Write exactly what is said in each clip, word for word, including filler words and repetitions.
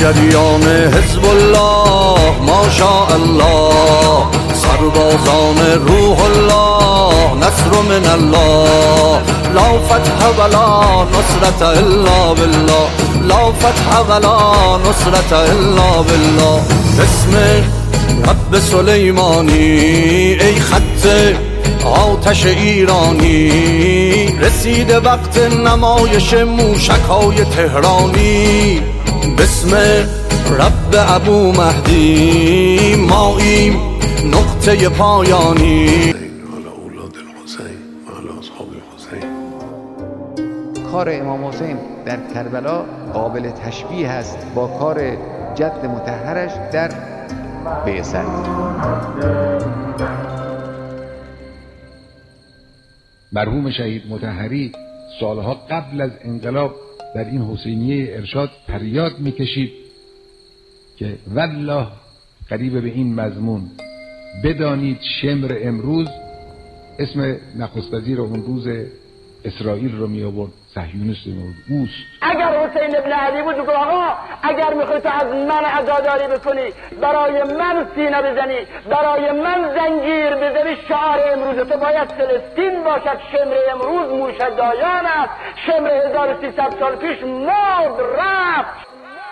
جریان حزب الله ماشاء الله، سربازان روح الله نصر من الله، لا فتح ولا نصرت الا بالله، لا فتح ولا نصرت الا بالله. بسم رب سلیمانی ای خط آتش ایرانی، رسیده وقت نمایش موشک‌های تهرانی. بسم رب ابو مهدی ماییم نقطه پایانی. کار امام حسین در کربلا قابل تشبیه است با کار جد مطهرش در بعثت. مرحوم شهید مطهری سالها قبل از انقلاب در این حسینیه ارشاد فریاد میکشید که والله قریب به این مضمون بدانید شمر امروز، اسم نخست وزیر اون روز اسرائیل رو می آورد، صهیونیست می آورد، اوست. اگر حسین ابن علی بود بگو آقا اگر میخوای تو از من عزاداری بکنی، برای من سینه بزنی، برای من زنجیر بزنی، شعار امروز تو باید فلسطین باشد. شمر امروز موشک‌دایان است، شمر هزار و سیصد سال پیش مرد رفت.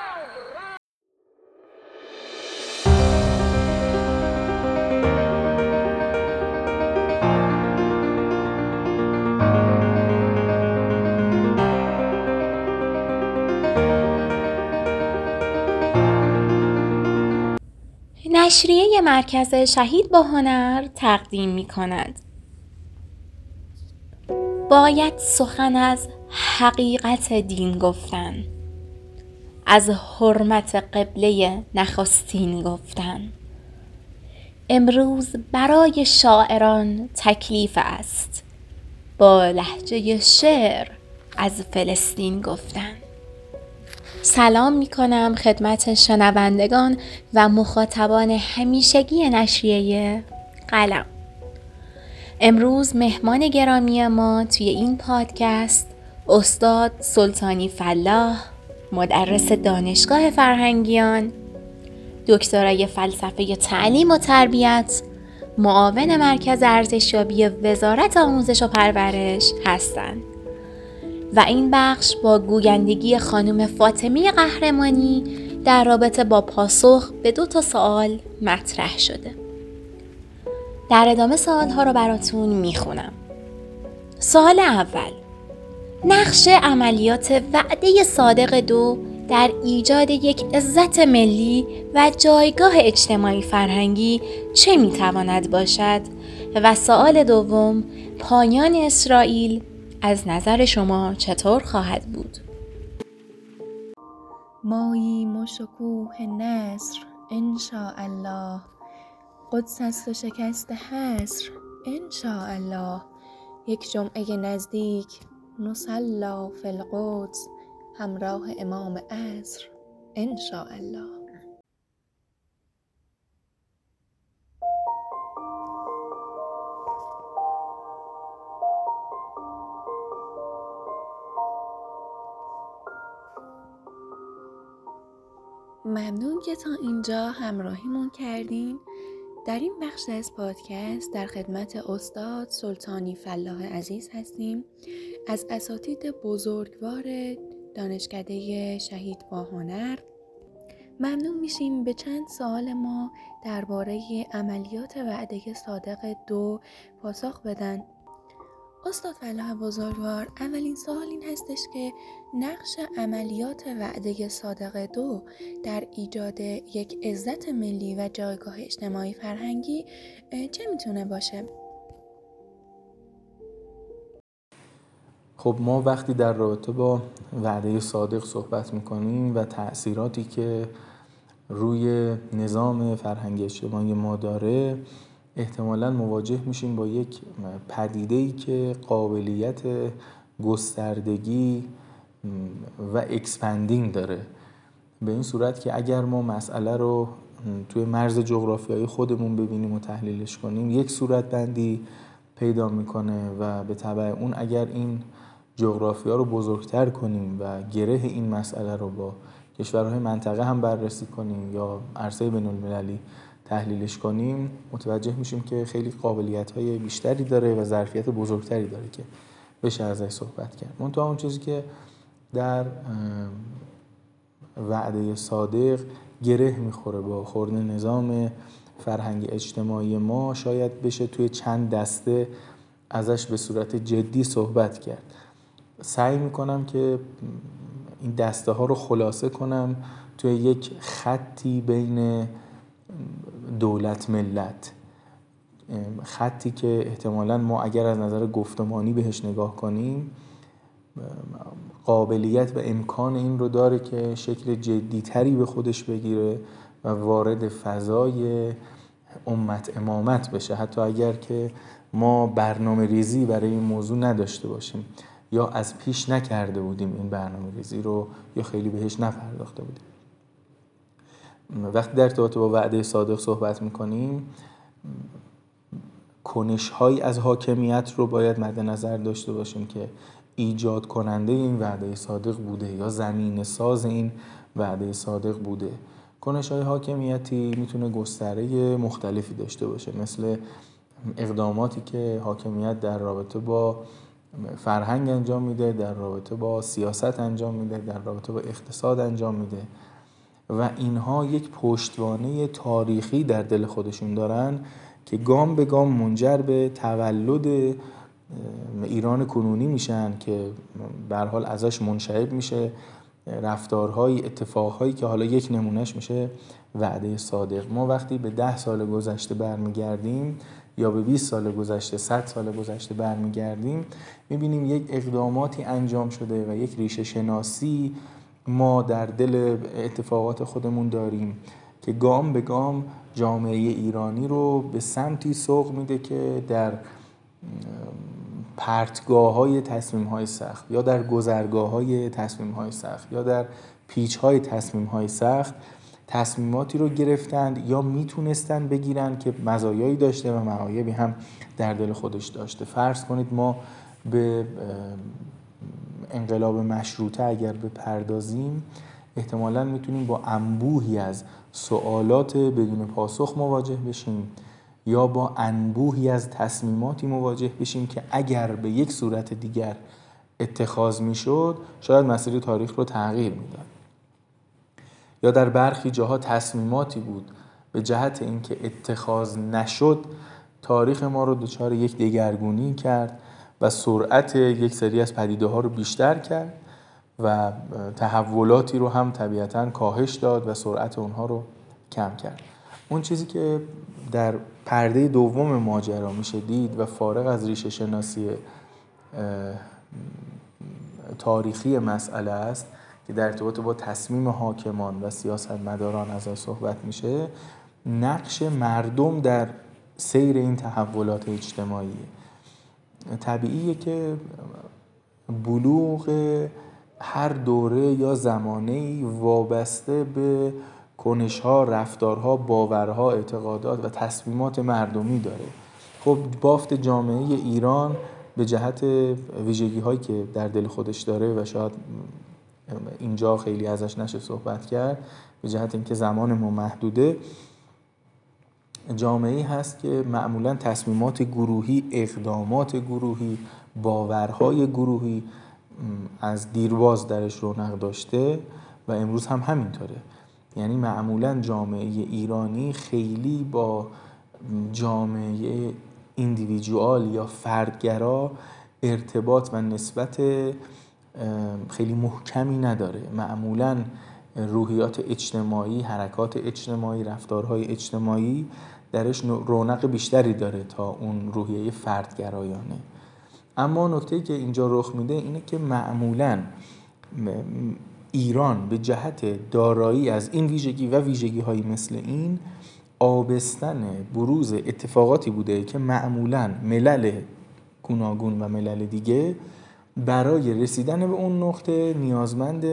نشریه مرکز شهید با هنر تقدیم می کند. باید سخن از حقیقت دین گفتن، از حرمت قبله نخستین گفتن. امروز برای شاعران تکلیف است با لهجه شعر از فلسطین گفتن. سلام می کنم خدمت شنوندگان و مخاطبان همیشگی نشریه قلم. امروز مهمان گرامی ما توی این پادکست استاد سلطانی فلاح، مدرس دانشگاه فرهنگیان، دکترای فلسفه تعلیم و تربیت، معاون مرکز ارزشیابی وزارت آموزش و پرورش هستند. و این بخش با گویندگی خانم فاطمی قهرمانی در رابطه با پاسخ به دو تا سوال مطرح شده. در ادامه سوال‌ها رو براتون میخونم. سوال اول: نقش عملیات وعده صادق دو در ایجاد یک عزت ملی و جایگاه اجتماعی فرهنگی چه میتواند باشد؟ و سوال دوم: پایان اسرائیل از نظر شما چطور خواهد بود؟ ماییم و شکوه نصر انشاءالله، قدس است و شکست حصر انشاءالله، یک جمعه نزدیک نصلا فی القدس همراه امام عصر انشاءالله. ممنون که تا اینجا همراهیمون کردین. در این بخش از پادکست در خدمت استاد سلطانی فلاح عزیز هستیم، از اساتید بزرگوار دانشکده شهید با هنر. ممنون میشیم به چند سوال ما درباره عملیات وعده صادق دو پاسخ بدن. استاد فلاح بزرگوار، اولین سوال این هستش که نقش عملیات وعده صادق دو در ایجاد یک عزت ملی و جایگاه اجتماعی فرهنگی چه میتونه باشه؟ خب ما وقتی در رابطه با وعده صادق صحبت میکنیم و تأثیراتی که روی نظام فرهنگی اجتماعی ما داره، احتمالاً مواجه میشیم با یک پدیده‌ای که قابلیت گستردگی و اکسپندینگ داره، به این صورت که اگر ما مسئله رو توی مرز جغرافیایی خودمون ببینیم و تحلیلش کنیم، یک صورت بندی پیدا میکنه و به تبع اون اگر این جغرافیا رو بزرگتر کنیم و گره این مسئله رو با کشورهای منطقه هم بررسی کنیم یا عرصه بین‌المللی تحلیلش کنیم، متوجه میشیم که خیلی قابلیت‌های بیشتری داره و ظرفیت بزرگتری داره که بشه ازش صحبت کرد. منتها اون چیزی که در وعده صادق گره میخوره با خورد نظام فرهنگ اجتماعی ما، شاید بشه توی چند دسته ازش به صورت جدی صحبت کرد. سعی میکنم که این دسته ها رو خلاصه کنم توی یک خطی بین دولت ملت، خطی که احتمالاً ما اگر از نظر گفتمانی بهش نگاه کنیم قابلیت و امکان این رو داره که شکل جدی‌تری به خودش بگیره و وارد فضای امت امامت بشه، حتی اگر که ما برنامه ریزی برای این موضوع نداشته باشیم یا از پیش نکرده بودیم این برنامه ریزی رو یا خیلی بهش نپرداخته بودیم. وقتی در ارتباط با وعده صادق صحبت میکنیم، کنش‌هایی از حاکمیت رو باید مد نظر داشته باشیم که ایجاد کننده این وعده صادق بوده یا زمینه ساز این وعده صادق بوده. کنش‌های حاکمیتی میتونه گستره مختلفی داشته باشه، مثل اقداماتی که حاکمیت در رابطه با فرهنگ انجام میده، در رابطه با سیاست انجام میده، در رابطه با اقتصاد انجام میده و اینها یک پشتوانه تاریخی در دل خودشون دارن که گام به گام منجر به تولد ایران کنونی میشن که به هر حال ازش منشعب میشه رفتارهای اتفاقهایی که حالا یک نمونهش میشه وعده صادق. ما وقتی به ده سال گذشته برمیگردیم یا به بیست سال گذشته، صد سال گذشته برمیگردیم، میبینیم یک اقداماتی انجام شده و یک ریشه شناسی ما در دل اتفاقات خودمون داریم که گام به گام جامعه ایرانی رو به سمتی سوق میده که در پرتگاه‌های تصمیم‌های سخت یا در گذرگاه‌های تصمیم‌های سخت یا در پیچ‌های تصمیم‌های سخت تصمیماتی رو گرفتند یا میتونستن بگیرن که مزایایی داشته و معایبی هم در دل خودش داشته. فرض کنید ما به انقلاب مشروطه اگر بپردازیم، احتمالاً میتونیم با انبوهی از سوالات بدون پاسخ مواجه بشیم یا با انبوهی از تصمیماتی مواجه بشیم که اگر به یک صورت دیگر اتخاذ میشد شاید مسیر تاریخ رو تغییر میداد، یا در برخی جاها تصمیماتی بود به جهت اینکه اتخاذ نشد تاریخ ما رو دچار یک دگرگونی کرد و سرعت یک سری از پدیده ها رو بیشتر کرد و تحولاتی رو هم طبیعتاً کاهش داد و سرعت اونها رو کم کرد. اون چیزی که در پرده دوم ماجرا میشه دید و فارغ از ریشه شناسی تاریخی مسئله است که در ارتباط با تصمیم حاکمان و سیاستمداران ازش صحبت میشه، نقش مردم در سیر این تحولات اجتماعی. طبیعیه که بلوغ هر دوره یا زمانه‌ای وابسته به کنش‌ها، رفتارها، باورها، اعتقادات و تصمیمات مردمی داره. خب بافت جامعه ایران به جهت ویژگی‌هایی که در دل خودش داره و شاید اینجا خیلی ازش نشه صحبت کرد، به جهت اینکه زمان ما محدوده، جامعه‌ای هست که معمولاً تصمیمات گروهی، اقدامات گروهی، باورهای گروهی از دیرباز درش رونق داشته و امروز هم همینطوره. یعنی معمولاً جامعه ایرانی خیلی با جامعه ایندیویدوال یا فردگرا ارتباط و نسبت خیلی محکمی نداره. معمولاً روحیات اجتماعی، حرکات اجتماعی، رفتارهای اجتماعی درش رونق بیشتری داره تا اون روحیه فردگرایانه. اما نکته‌ای که اینجا رخ میده اینه که معمولاً ایران به جهت دارایی از این ویژگی و ویژگی‌هایی مثل این آبستن بروز اتفاقاتی بوده که معمولاً ملل گوناگون و ملل دیگه برای رسیدن به اون نقطه نیازمند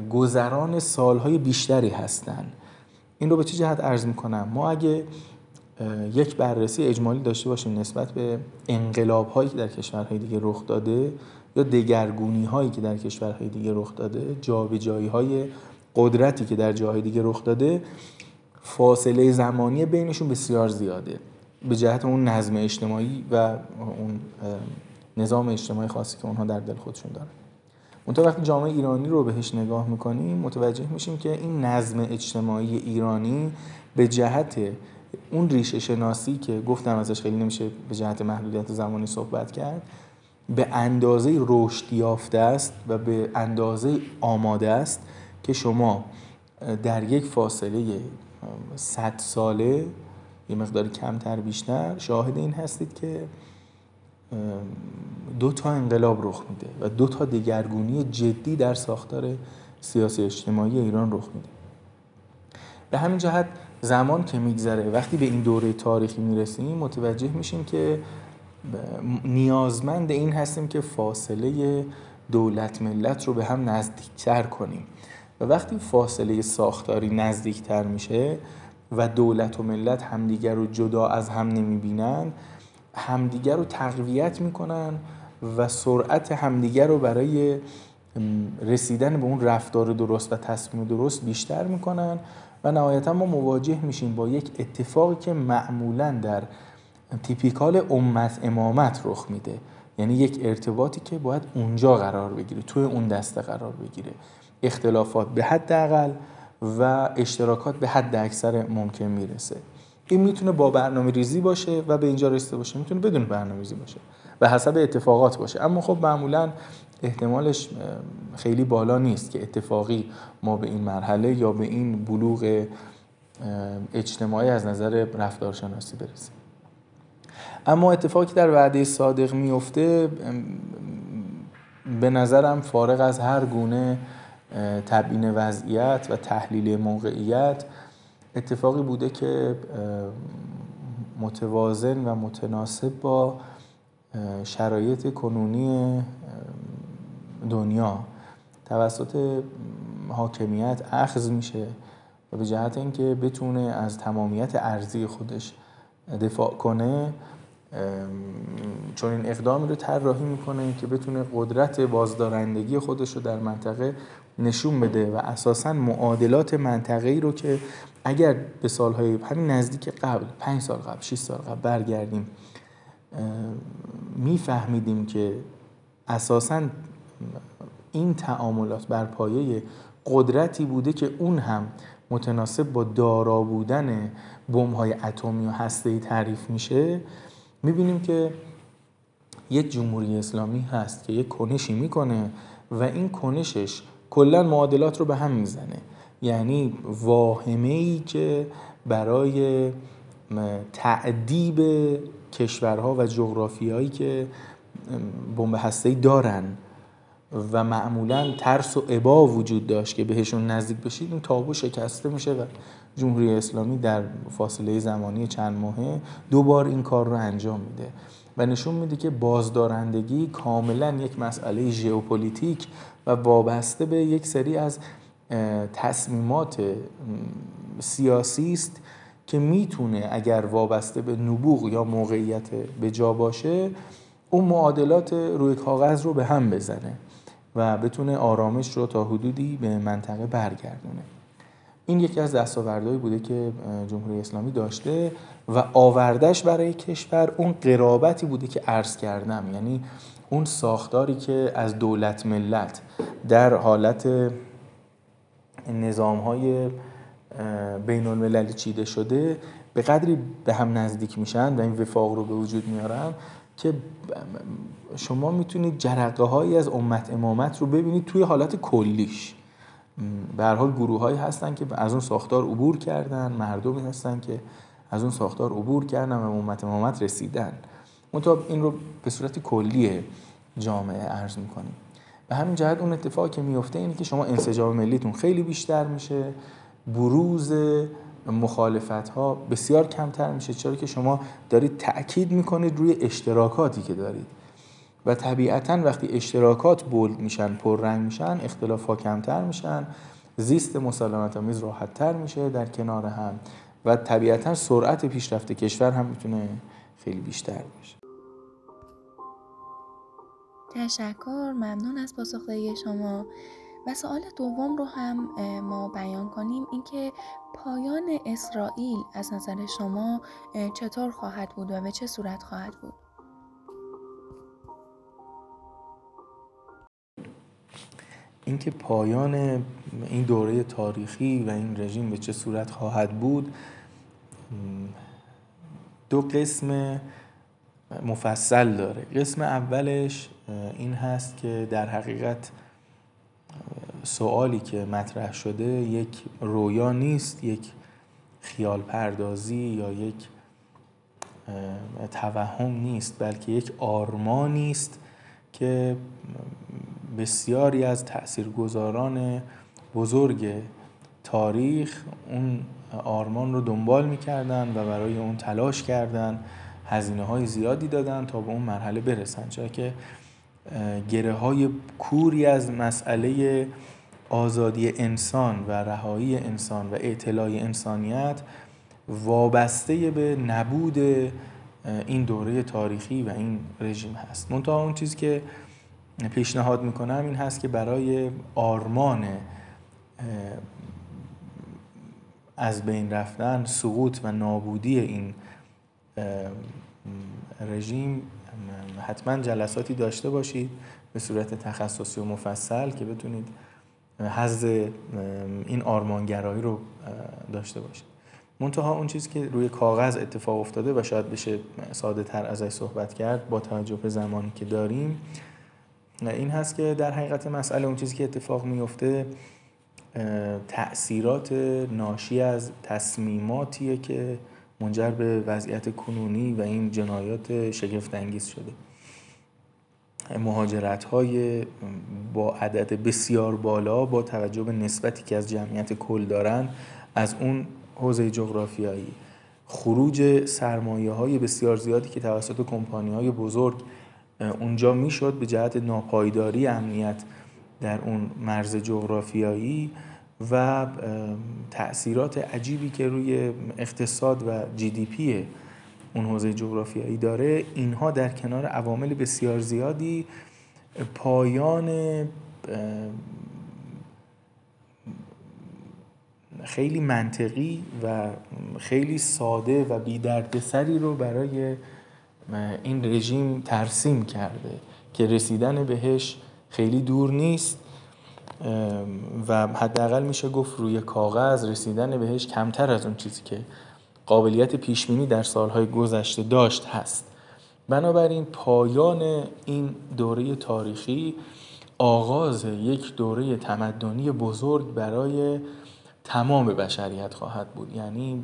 گذران سالهای بیشتری هستن. این رو به چه جهت عرض میکنم؟ ما اگه یک بررسی اجمالی داشته باشیم نسبت به انقلاب‌هایی که در کشورهای دیگه رخ داده یا دگرگونی‌هایی که در کشورهای دیگه رخ داده، جابجایی‌های قدرتی که در جاهای دیگه رخ داده، فاصله زمانی بینشون بسیار زیاده به جهت اون نظم اجتماعی و اون نظام اجتماعی خاصی که اونها در دل خودشون دارن. منتها وقتی جامعه ایرانی رو بهش نگاه میکنیم متوجه میشیم که این نظم اجتماعی ایرانی به جهت اون ریشه شناسی که گفتم ازش خیلی نمیشه به جهت محدودیت زمانی صحبت کرد، به اندازه رشد یافته است و به اندازه آماده است که شما در یک فاصله صد ساله یه مقدار کمتر بیشتر شاهد این هستید که دو تا انقلاب رخ میده و دو تا دگرگونی جدی در ساختار سیاسی اجتماعی ایران رخ میده. به همین جهت زمان که میگذره وقتی به این دوره تاریخی میرسیم متوجه میشیم که نیازمند این هستیم که فاصله دولت ملت رو به هم نزدیکتر کنیم و وقتی فاصله ساختاری نزدیکتر میشه و دولت و ملت همدیگر رو جدا از هم نمیبینن، همدیگر رو تقویت میکنن و سرعت همدیگر رو برای رسیدن به اون رفتار درست و تصمیم درست بیشتر میکنن و نهایتا ما مواجه میشیم با یک اتفاقی که معمولاً در تیپیکال امت امامت رخ میده، یعنی یک ارتباطی که باید اونجا قرار بگیره، توی اون دسته قرار بگیره، اختلافات به حد اقل و اشتراکات به حد اکثر ممکن میرسه. این میتونه با برنامه ریزی باشه و به اینجا رسیده باشه، میتونه بدون برنامه ریزی باشه و حسب اتفاقات باشه، اما خب معمولاً احتمالش خیلی بالا نیست که اتفاقی ما به این مرحله یا به این بلوغ اجتماعی از نظر رفتارشناسی برسیم. اما اتفاقی که در وعده صادق میفته به نظرم فارغ از هر گونه تبیین وضعیت و تحلیل موقعیت اتفاقی بوده که متوازن و متناسب با شرایط کنونی دنیا توسط حاکمیت اخذ میشه و به جهت اینکه بتونه از تمامیت ارضی خودش دفاع کنه چون این اقدامی رو طراحی میکنه که بتونه قدرت بازدارندگی خودش رو در منطقه نشون بده و اساساً معادلات منطقه‌ای رو که اگر به سالهای همین نزدیک قبل پنج سال قبل شش سال قبل برگردیم میفهمیدیم که اساساً این تعاملات بر پایه قدرتی بوده که اون هم متناسب با دارا بودن بمب‌های اتمی و هسته‌ای تعریف میشه، میبینیم که یک جمهوری اسلامی هست که یک کنشی میکنه و این کنشش کلا معادلات رو به هم میزنه. یعنی واهمه‌ای که برای تعذیب کشورها و جغرافیایی که بمب هسته‌ای دارن و معمولاً ترس و ابا وجود داشت که بهشون نزدیک بشید، این تابو شکسته میشه و جمهوری اسلامی در فاصله زمانی چند ماهه دو بار این کار رو انجام میده و نشون میده که بازدارندگی کاملاً یک مسئله ژئوپلیتیک و وابسته به یک سری از تصمیمات سیاسی است که میتونه اگر وابسته به نبوغ یا موقعیت به جا باشه اون معادلات روی کاغذ رو به هم بزنه و بتونه آرامش رو تا حدودی به منطقه برگردونه. این یکی از دستاوردهایی بوده که جمهوری اسلامی داشته و آوردش برای کشور اون قرابتی بوده که عرض کردم، یعنی اون ساختاری که از دولت ملت در حالت نظام‌های بین المللی چیده شده به قدری به هم نزدیک میشن و این وفاق رو به وجود میارن که شما میتونید جرقه هایی از امت امامت رو ببینید توی حالت کلیش. به هر حال گروه هایی هستن که از اون ساختار عبور کردن، مردمی هستن که از اون ساختار عبور کردن و امت امامت رسیدن. منتها این رو به صورت کلی جامعه عرض میکنیم. به همین جهت اون اتفاقی که میفته اینه که شما انسجام ملیتون خیلی بیشتر میشه، بروز مخالفت ها بسیار کمتر میشه، چرا که شما دارید تأکید میکنید روی اشتراکاتی که دارید و طبیعتاً وقتی اشتراکات بولد میشن، پررنگ میشن، اختلاف ها کمتر میشن، زیست مسالمت آمیز راحت تر میشه در کنار هم و طبیعتا سرعت پیشرفت کشور هم میتونه خیلی بیشتر باشه. تشکر، ممنون از پاسخگویی شما. و سوال دوم رو هم ما بیان کنیم، اینکه پایان اسرائیل از نظر شما چطور خواهد بود و به چه صورت خواهد بود؟ اینکه پایان این دوره تاریخی و این رژیم به چه صورت خواهد بود دو قسم مفصل داره. قسم اولش این هست که در حقیقت سوالی که مطرح شده یک رویا نیست، یک خیال پردازی یا یک توهم نیست، بلکه یک آرمانی است که بسیاری از تأثیرگذاران بزرگ تاریخ اون آرمان رو دنبال می‌کردن و برای اون تلاش کردن، هزینه‌های زیادی دادن تا به اون مرحله برسن، چرا که گره‌های کوری از مسئله آزادی انسان و رهایی انسان و اعتلاء انسانیت وابسته به نبود این دوره تاریخی و این رژیم هست. منتها اون چیزی که پیشنهاد میکنم این هست که برای آرمان از بین رفتن، سقوط و نابودی این رژیم حتما جلساتی داشته باشید به صورت تخصصی و مفصل که بتونید حظ این آرمانگرایی رو داشته باشید. منتها اون چیزی که روی کاغذ اتفاق افتاده و شاید بشه ساده تر ازش صحبت کرد با توجه به زمانی که داریم، این هست که در حقیقت مسئله اون چیزی که اتفاق میفته تأثیرات ناشی از تصمیماتیه که منجر به وضعیت کنونی و این جنایات شگفت انگیز شده. مهاجرت‌های با عدد بسیار بالا با توجه به نسبتی که از جمعیت کل دارن از اون حوزه جغرافیایی، خروج سرمایه‌های بسیار زیادی که توسط کمپانی‌های بزرگ اونجا میشد به جهت ناپایداری امنیت در اون مرز جغرافیایی و تأثیرات عجیبی که روی اقتصاد و جی دی پی اون حوزه جغرافیایی داره، اینها در کنار عوامل بسیار زیادی پایان خیلی منطقی و خیلی ساده و بی دردسری رو برای این رژیم ترسیم کرده که رسیدن بهش خیلی دور نیست و حداقل میشه گفت روی کاغذ رسیدن بهش کمتر از اون چیزی که قابلیت پیشبینی در سالهای گذشته داشت هست. بنابراین پایان این دوره تاریخی آغاز یک دوره تمدنی بزرگ برای تمام بشریت خواهد بود. یعنی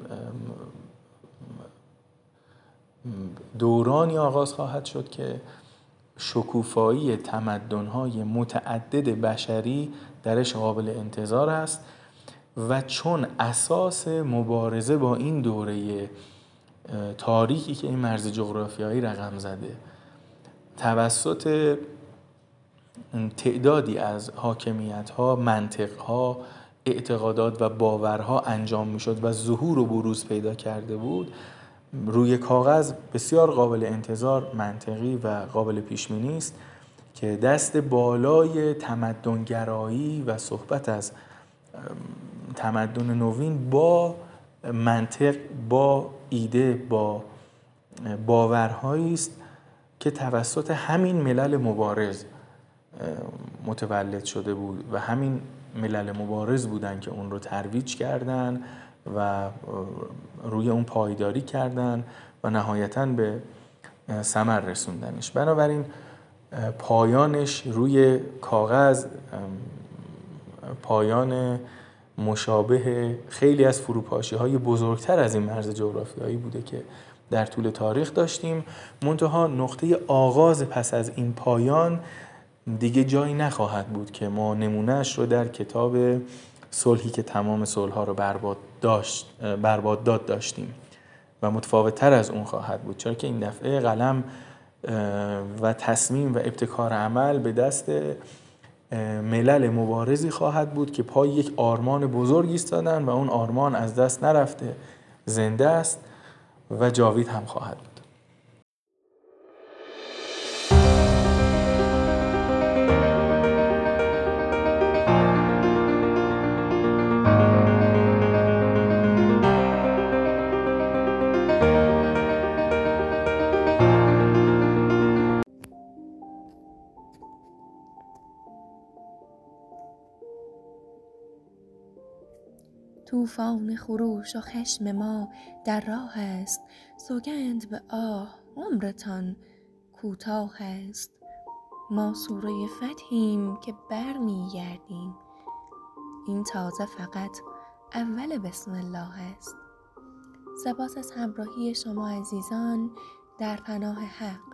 دورانی آغاز خواهد شد که شکوفایی تمدن‌های متعدد بشری درش قابل انتظار است و چون اساس مبارزه با این دوره تاریخی که این مرز جغرافیایی رقم زده توسط تعدادی از حاکمیت‌ها، منطق‌ها، اعتقادات و باورها انجام می‌شد و ظهور و بروز پیدا کرده بود، روی کاغذ بسیار قابل انتظار، منطقی و قابل پیش‌بینی است که دست بالای تمدن‌گرایی و صحبت از تمدن نوین با منطق، با ایده، با باورهایی است که توسط همین ملل مبارز متولد شده بود و همین ملل مبارز بودن که اون رو ترویج کردن و روی اون پایداری کردن و نهایتاً به ثمر رسوندنش. بنابراین پایانش روی کاغذ پایان مشابه خیلی از فروپاشی‌های بزرگتر از این مرز جغرافیایی بوده که در طول تاریخ داشتیم. منتها نقطه آغاز پس از این پایان دیگه جایی نخواهد بود که ما نمونهش رو در کتاب صلحی که تمام صلح‌ها رو برباد داشت برباد داد داشتیم و متفاوت‌تر از اون خواهد بود، چرا که این دفعه قلم و تصمیم و ابتکار عمل به دست ملل مبارزی خواهد بود که پای یک آرمان بزرگ ایستادن و اون آرمان از دست نرفته زنده است و جاوید هم خواهد بود. طوفان خروش و خشم ما در راه است، سوگند به آه عمرتان کوتاه است. ما سوره فتحیم که بر می گردیم، این تازه فقط اول بسم الله است. سپاس از همراهی شما عزیزان، در پناه حق.